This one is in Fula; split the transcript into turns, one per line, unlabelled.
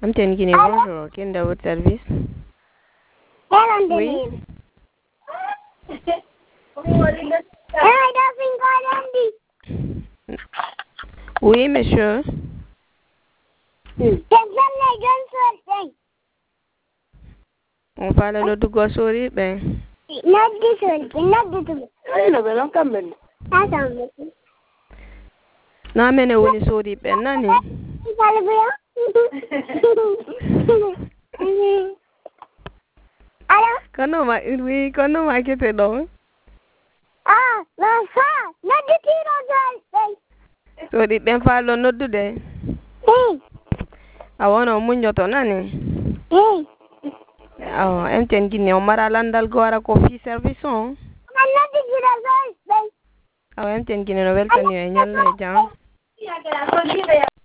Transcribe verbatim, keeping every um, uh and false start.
Amten Guinée, bonjour. Qui est à votre service? Oui. Oui, monsieur. On parle de tout gossori, ben.
Not this one. Not this one. I know, but I'm coming. That's all.
Na mene woni sori ben nani?
Hello?
Kono ma oui, kono ma kete do.
Ah, la fa. Not the tiro girl.
Sori ben fallo noddu de.
Hey.
Awono munyoto nani?
Hey.
Oh, enten Guinée o mara landal gora ko fi service on.
Not the tiro girl.
Awo enten Guinée no weltani e nyalle jam.